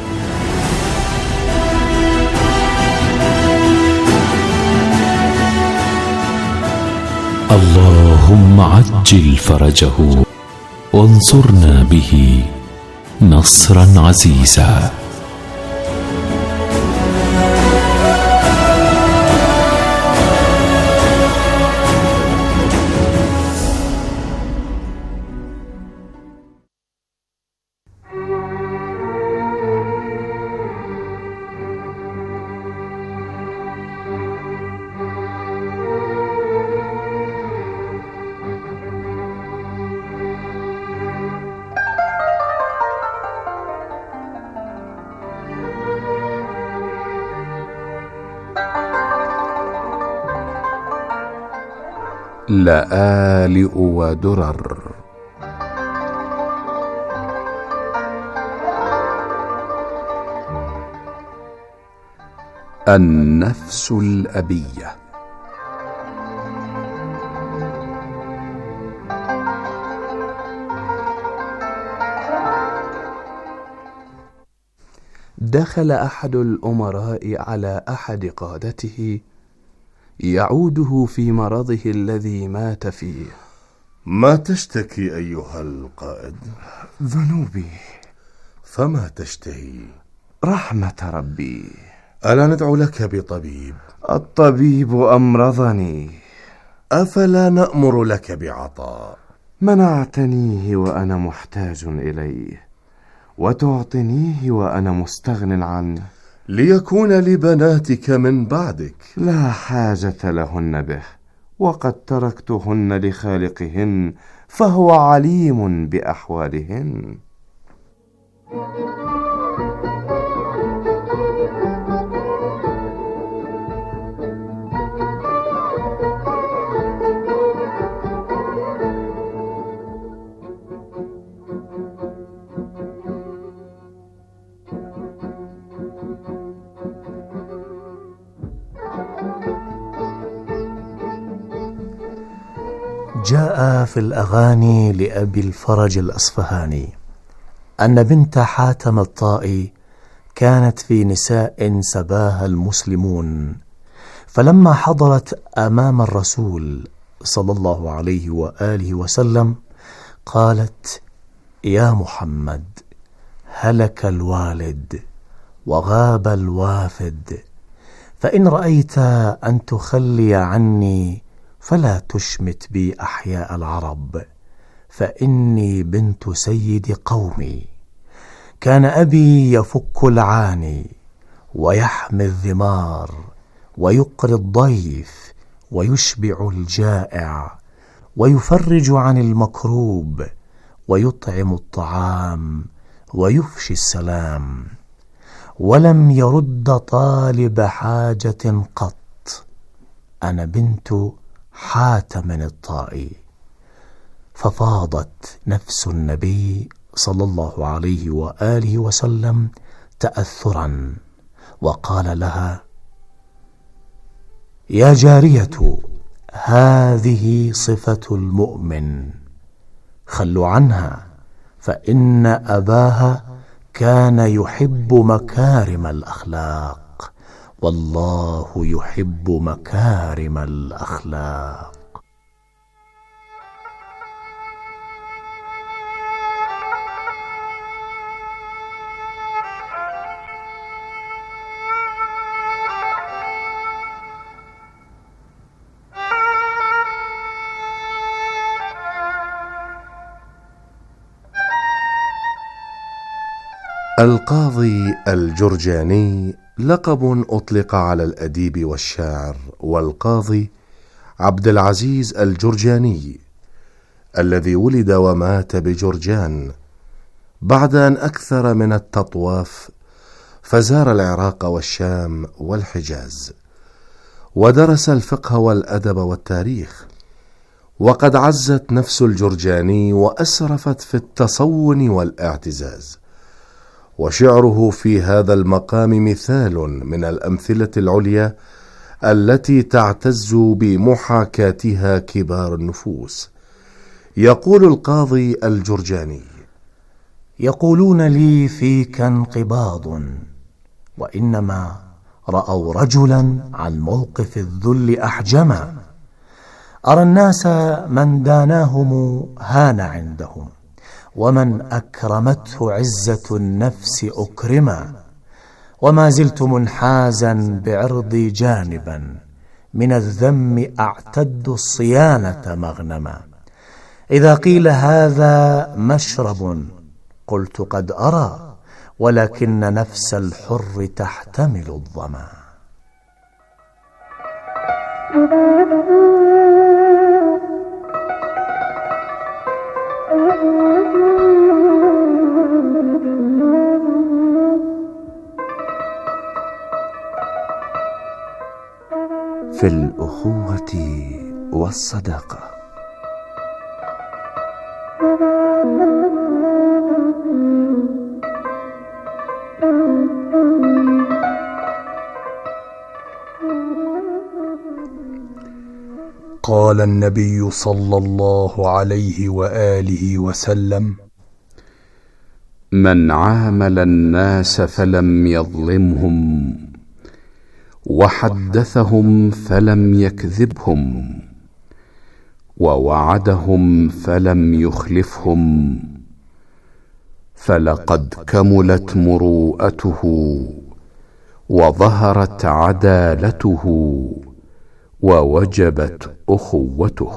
اللهم عجل فرجه وانصرنا به نصرا عزيزا. لآلئ ودرر. النفس الأبية. دخل أحد الأمراء على أحد قادته يعوده في مرضه الذي مات فيه. ما تشتكي أيها القائد؟ ذنوبي. فما تشتهي؟ رحمة ربي. ألا ندعو لك بطبيب؟ الطبيب أمرضني. أفلا نأمر لك بعطاء؟ منعتنيه وأنا محتاج إليه، وتعطنيه وأنا مستغن عنه، ليكون لبناتك من بعدك. لا حاجة لهن به، وقد تركتهن لخالقهن، فهو عليم بأحوالهن. جاء في الأغاني لأبي الفرج الأصفهاني أن بنت حاتم الطائي كانت في نساء سباها المسلمون، فلما حضرت أمام الرسول صلى الله عليه وآله وسلم قالت: يا محمد، هلك الوالد وغاب الوافد، فإن رأيت أن تخلي عني فلا تشمت بي أحياء العرب، فإني بنت سيد قومي. كان أبي يفك العاني ويحمي الذمار ويقري الضيف ويشبع الجائع ويفرج عن المكروب ويطعم الطعام ويفشي السلام، ولم يرد طالب حاجة قط. أنا بنت حاتم الطائي. ففاضت نفس النبي صلى الله عليه وآله وسلم تأثرا، وقال لها: يا جارية، هذه صفة المؤمن، خلوا عنها، فإن أباها كان يحب مكارم الأخلاق، والله يحب مكارم الأخلاق. القاضي الجرجاني لقب أطلق على الأديب والشاعر والقاضي عبد العزيز الجرجاني، الذي ولد ومات بجرجان بعد أن أكثر من التطواف، فزار العراق والشام والحجاز، ودرس الفقه والأدب والتاريخ. وقد عزت نفس الجرجاني وأسرفت في التصون والاعتزاز، وشعره في هذا المقام مثال من الأمثلة العليا التي تعتز بمحاكاتها كبار النفوس. يقول القاضي الجرجاني: يقولون لي فيك انقباض، وإنما رأوا رجلا عن موقف الذل أحجما. أرى الناس من داناهم هان عندهم، ومن أكرمته عزة النفس أكرما. وما زلت منحازا بعرضي جانبا، من الذم أعتد الصيانة مغنما. إذا قيل هذا مشرب قلت قد أرى، ولكن نفس الحر تحتمل الظما. في الأخوة والصداقة. قال النبي صلى الله عليه وآله وسلم: من عامل الناس فلم يظلمهم، وحدثهم فلم يكذبهم، ووعدهم فلم يخلفهم، فلقد كملت مروءته وظهرت عدالته ووجبت أخوته.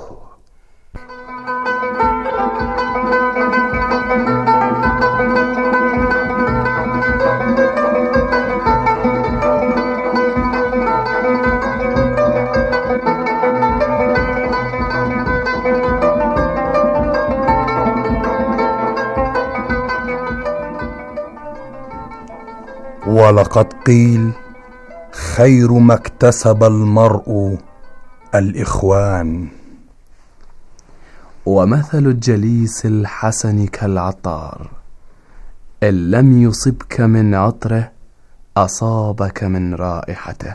ولقد قيل: خير ما اكتسب المرء الإخوان. ومثل الجليس الحسن كالعطار، إن لم يصبك من عطره أصابك من رائحته.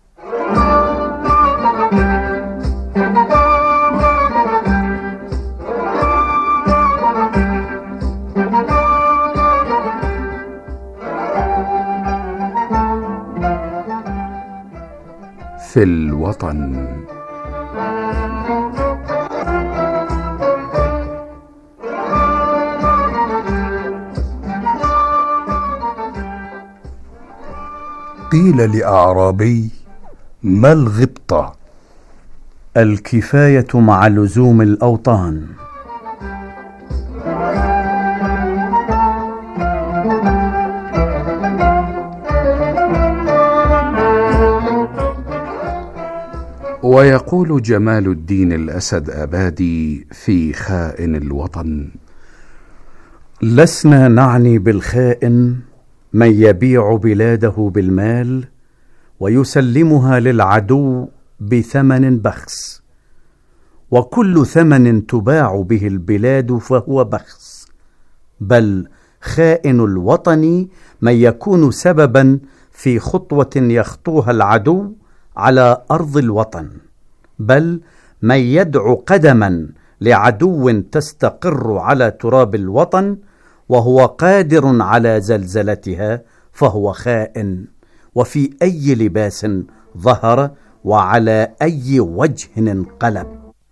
في الوطن. قيل لأعرابي: ما الغبطة؟ الكفاية مع لزوم الأوطان. ويقول جمال الدين الأسد أبادي في خائن الوطن: لسنا نعني بالخائن من يبيع بلاده بالمال ويسلمها للعدو بثمن بخس، وكل ثمن تباع به البلاد فهو بخس، بل خائن الوطن من يكون سببا في خطوة يخطوها العدو على أرض الوطن، بل من يدعو قدما لعدو تستقر على تراب الوطن وهو قادر على زلزلتها فهو خائن، وفي أي لباس ظهر وعلى أي وجه انقلب.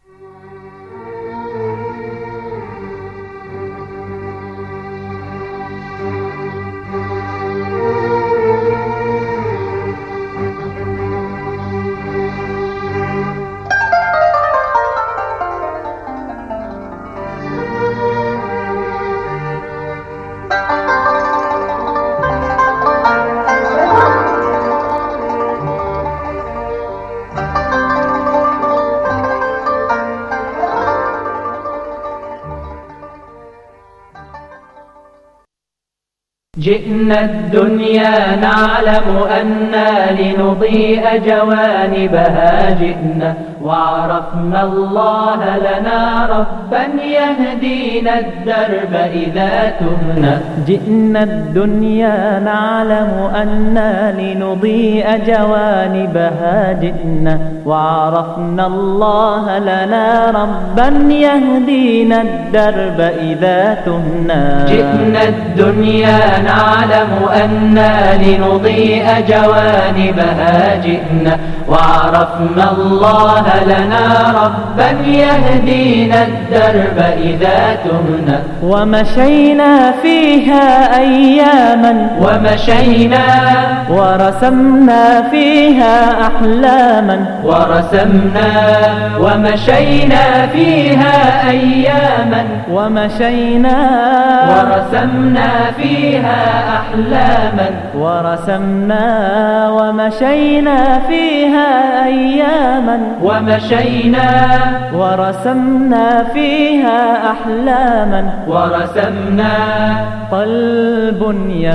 جئنا الدنيا نعلم أنا لنضيء جوانبها، جئنا وعرفنا الله لنا ربا يهدينا الدرب إذا تهنا. جئنا الدنيا نعلم أنا لنضيء جوانبها، جئنا وعرفنا الله لنا ربا يهدينا الدرب إذا تهنا. جئنا الدنيا نعلم أنا لنضيء جوانبها، جئنا وعرفنا الله لنا ربا يهدينا الدرب إذا تهنا. ومشينا فيها أياما ومشينا ورسمنا فيها أحلاما ورسمنا ومشينا فيها أياما ومشينا ورسمنا فيها أحلاما ورسمنا ومشينا فيها أياما ومشينا ورسمنا فيها أحلاما ورسمنا. قلب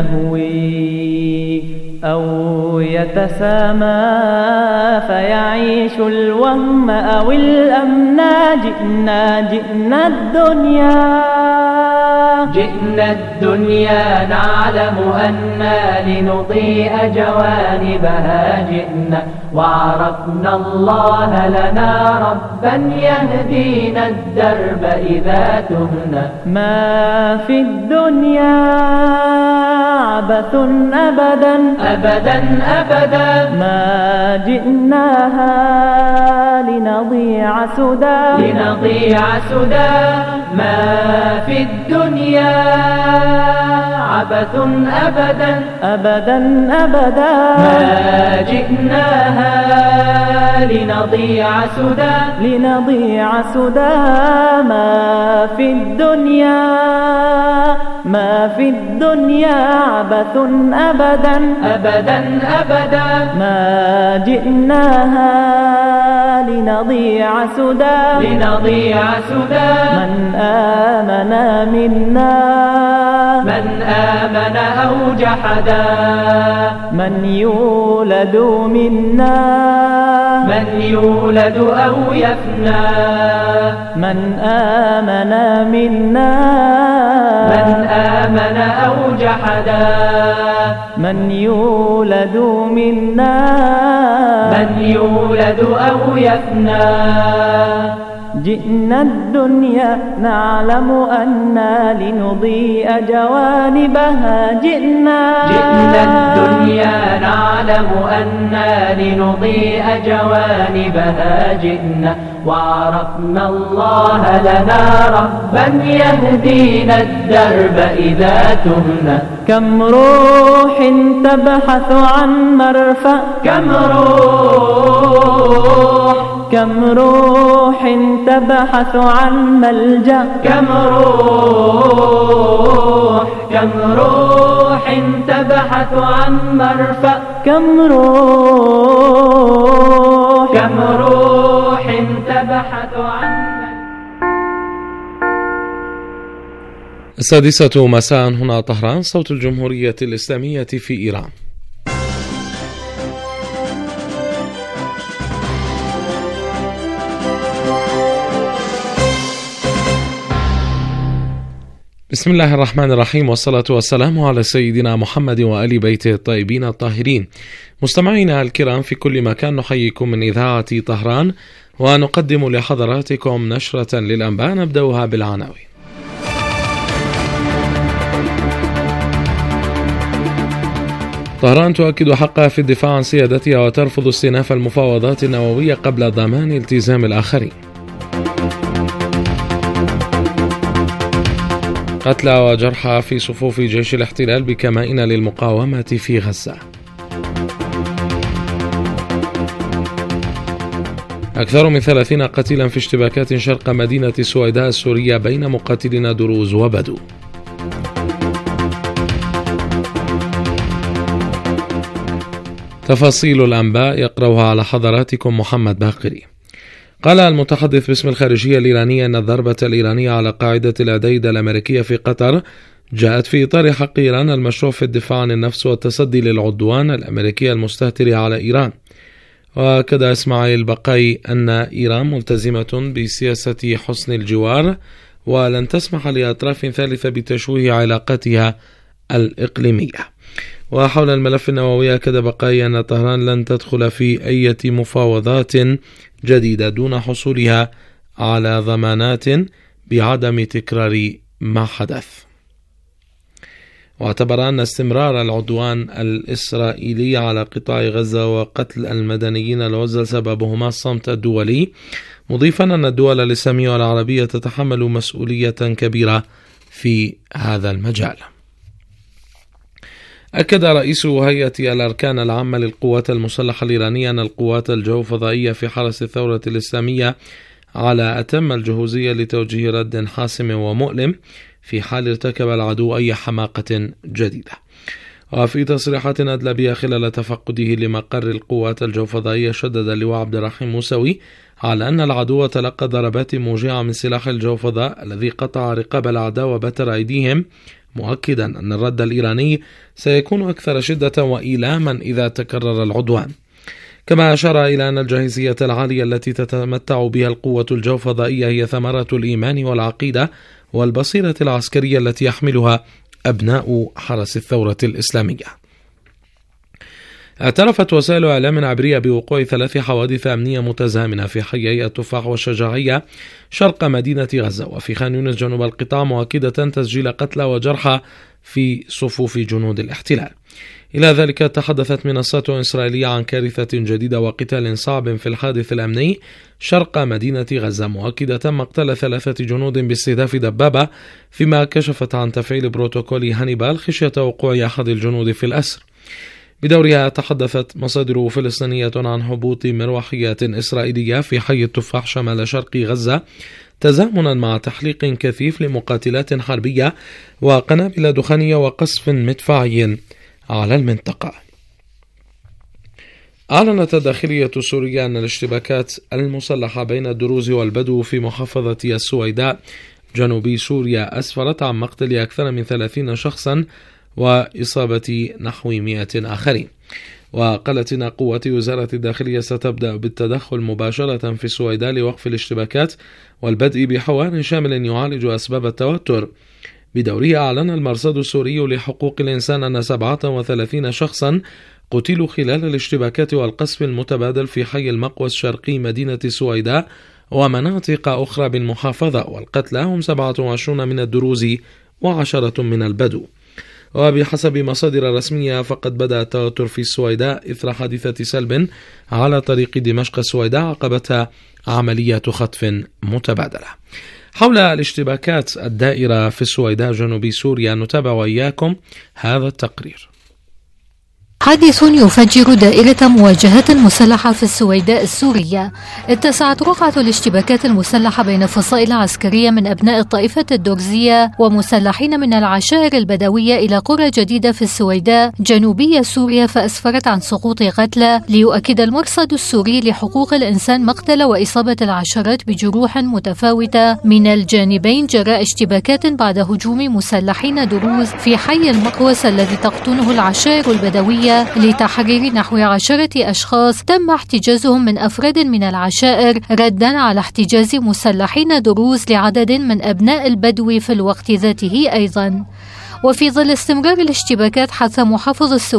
يهوي أو يتسامى فيعيش الوهم أو الأمنى. جئنا الدنيا جئنا الدنيا نعلم أنا لنضيء جوانبها، جئنا وعرفنا الله لنا ربا يهدينا الدرب إذا تهنا. ما في الدنيا عبث أبدا أبدا أبدا، ما جئناها لنضيع سدى لنضيع سدى. ما في الدنيا عبث أبدا أبدا أبدا، ما جئناها لنضيع سدى لنضيع سدى. ما في الدنيا ما في الدنيا عبث أبدا أبدا أبدا، ما جئناها لنضيع سدى لنضيع سدى. من آمن منا من آمن أو جحدا، من يولد منا من يولد أو يفنى. من آمن منا من آمن أو جحدا، من يولد منا من يولد أو يفنى. جئنا الدنيا نعلم أنا لنضيء جوانبها، جئنا الدنيا نعلم أنا لنضيء جوانبها، جئنا وعرفنا الله لنا ربا يهدينا الدرب إذا تهنا. كم روح تبحث عن مرفأ كم روح تبحث عن ملجأ كم روح تبحث عن مرفأ كم روح تبحث عن السادسة مساء هنا طهران، صوت الجمهورية الإسلامية في إيران. بسم الله الرحمن الرحيم، والصلاة والسلام على سيدنا محمد وآل بيته الطيبين الطاهرين. مستمعينا الكرام في كل مكان، نحييكم من إذاعة طهران ونقدم لحضراتكم نشرة للأنباء نبدأها بالعناوين. طهران تؤكد حقها في الدفاع عن سيادتها وترفض استئناف المفاوضات النووية قبل ضمان التزام الآخرين. قتلى وجرحى في صفوف جيش الاحتلال بكمائن للمقاومة في غزة. أكثر من 30 قتيلا في اشتباكات شرق مدينة سويداء السورية بين مقاتلين دروز وبدو. تفاصيل الأنباء يقرأها على حضراتكم محمد باقري. قال المتحدث باسم الخارجية الإيرانية أن الضربة الإيرانية على قاعدة العديدة الأمريكية في قطر جاءت في إطار حق إيران المشروع في الدفاع عن النفس والتصدي للعدوان الأمريكي المستهتر على إيران. وكذا إسماعيل بقاي أن إيران ملتزمة بسياسة حسن الجوار ولن تسمح لأطراف ثالثة بتشويه علاقاتها الإقليمية. وحول الملف النووي أكد بقاي أن طهران لن تدخل في أي مفاوضات جديدة دون حصولها على ضمانات بعدم تكرار ما حدث. واعتبر أن استمرار العدوان الإسرائيلي على قطاع غزة وقتل المدنيين العزل سببهما الصمت الدولي، مضيفا أن الدول الإسلامية والعربية تتحمل مسؤولية كبيرة في هذا المجال. أكد رئيس هيئة الأركان العامة للقوات المسلحة الإيرانية أن القوات الجوفضائية في حرس الثورة الإسلامية على أتم الجهوزية لتوجيه رد حاسم ومؤلم في حال ارتكب العدو أي حماقة جديدة. وفي تصريحات أدلى بها خلال تفقده لمقر القوات الجوفضائية، شدد اللواء عبد الرحيم موسوي على أن العدو تلقى ضربات موجعة من سلاح الجوفضاء الذي قطع رقاب الأعداء وبتر أيديهم، مؤكدا أن الرد الإيراني سيكون أكثر شدة وإيلاما إذا تكرر العدوان. كما أشار إلى أن الجاهزية العالية التي تتمتع بها القوة الجوفضائية هي ثمرة الإيمان والعقيدة والبصيرة العسكرية التي يحملها أبناء حرس الثورة الإسلامية. اعترفت وسائل إعلام عبرية بوقوع 3 حوادث أمنية متزامنة في حيي التفاح والشجاعية شرق مدينة غزة وفي خان يونس جنوب القطاع، مؤكدة تسجيل قتلى وجرحى في صفوف جنود الاحتلال. إلى ذلك تحدثت منصات إسرائيلية عن كارثة جديدة وقتال صعب في الحادث الأمني شرق مدينة غزة، مؤكدة مقتل 3 جنود باستهداف دبابة، فيما كشفت عن تفعيل بروتوكول هانيبال خشية وقوع أحد الجنود في الأسر. بدورها تحدثت مصادر فلسطينية عن هبوط مروحيات إسرائيلية في حي التفاح شمال شرق غزة، تزامنا مع تحليق كثيف لمقاتلات حربية وقنابل دخانية وقصف مدفعي على المنطقة. أعلنت الداخلية السورية أن الاشتباكات المسلحة بين الدروز والبدو في محافظة السويداء جنوب سوريا أسفرت عن مقتل أكثر من 30 شخصا وإصابة نحو 100 آخرين. وقالت إن قوات وزارة الداخلية ستبدأ بالتدخل مباشرة في السويداء لوقف الاشتباكات والبدء بحوار شامل يعالج أسباب التوتر. بدوره أعلن المرصد السوري لحقوق الإنسان أن 37 شخصا قتلوا خلال الاشتباكات والقصف المتبادل في حي المقوى الشرقي مدينة السويداء ومناطق أخرى بالمحافظة، والقتلى هم 27 من الدروز و10 من البدو. وبحسب مصادر رسمية فقد بدأ التوتر في السويداء إثر حادثة سلب على طريق دمشق السويداء عقبتها عملية خطف متبادلة. حول الاشتباكات الدائرة في السويداء جنوب سوريا نتابع وإياكم هذا التقرير. حادث يفجر دائرة مواجهات مسلحة في السويداء السورية. اتسعت رقعة الاشتباكات المسلحة بين فصائل عسكرية من أبناء الطائفة الدرزية ومسلحين من العشائر البدوية إلى قرى جديدة في السويداء جنوبية سوريا، فأسفرت عن سقوط قتلى. ليؤكد المرصد السوري لحقوق الإنسان مقتل وإصابة العشرات بجروح متفاوتة من الجانبين جراء اشتباكات بعد هجوم مسلحين دروز في حي المقوس الذي تقطنه العشائر البدوية لتحرير نحو 10 أشخاص تم احتجازهم من أفراد من العشائر ردا على احتجاز مسلحين دروز لعدد من أبناء البدو في الوقت ذاته أيضا. وفي ظل استمرار الاشتباكات، حث محافظ السويداء